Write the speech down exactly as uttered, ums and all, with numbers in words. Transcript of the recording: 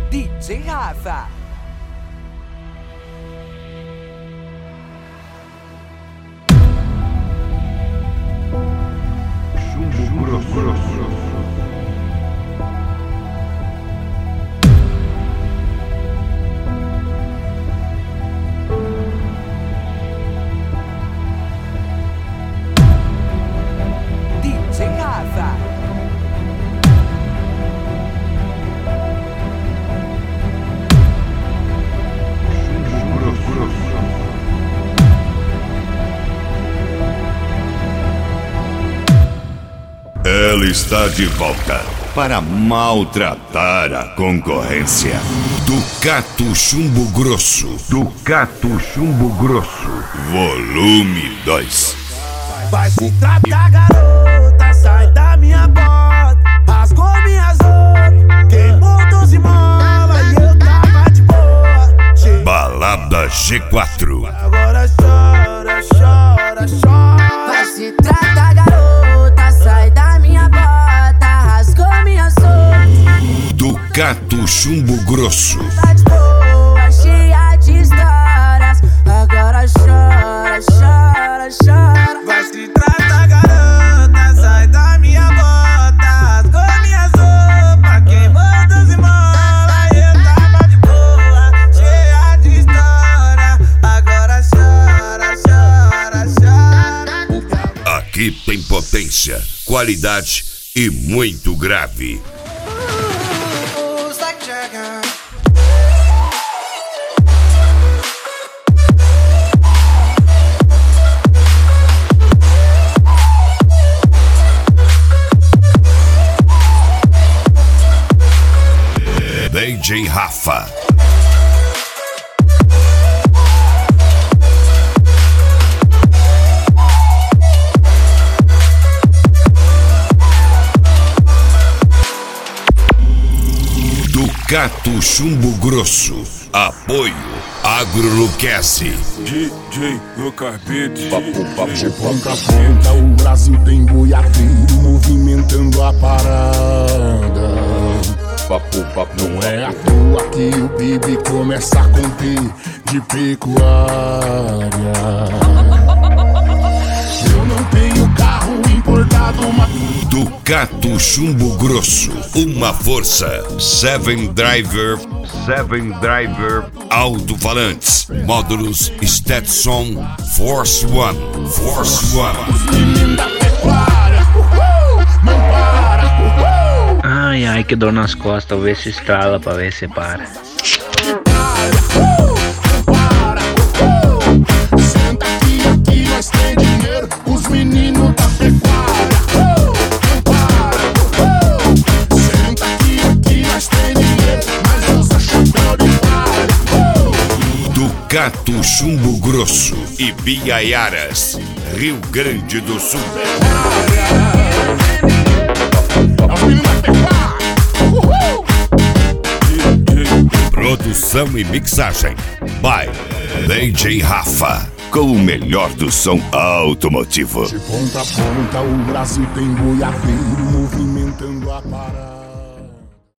D J Rafa. Chumbo grosso. D J Rafa. Ela está de volta para maltratar a concorrência. Ducato Chumbo Grosso. Ducato Chumbo Grosso. Volume dois. Vai se tratar, garota, sai da minha bota. Rasgou minhas roupas, queimou doze molas e eu tava de boa. Balada G quatro. Agora chora, chora, chora. Vai se tratar, garota, sai da minha bota. Rasgou minhas roupas. Ducato Chumbo Grosso. Tá de boa, cheia de histórias. Agora chora, chora, chora. Vai se tratar, garota, sai da minha bota. Rasgou minhas roupas, queimou doze molas e eu tava de boa, cheia de história. Agora chora, chora, chora. Aqui tem potência, qualidade e muito grave. D J Rafa. Ducato Chumbo Grosso. Apoio Agroluquece. D J no carpete. Papo, papo, de ponta a ponta, o Brasil tem boiadeiro movimentando a parada. Papo, papo, não é à toa que o Bibi começa a conter de pecuária. Eu não tenho carro importado, mas Ducato Chumbo Grosso. Uma força. Seven Driver. Seven Driver. Alto-falantes. Módulos Stetson Force One. Force One. os meninos da pecuária, uhul, não para, uhul. Ai, ai, que dor nas costas. Talvez se estrala pra ver se para. Uhul, não para, uhul. Senta aqui, aqui nós tem dinheiro, os meninos da pecuária. Uhul, não para, uhul. Senta aqui, aqui nós tem dinheiro, mas usa chapéu de palha. Uhul. Ducato Chumbo Grosso. E Biaiaras, Rio Grande do Sul. Os meninos da pecuária. Uhul. Produção e mixagem by D J Rafa. Com o melhor do som automotivo. De ponta a ponta o Brasil tem boiadeiro movimentando a parada.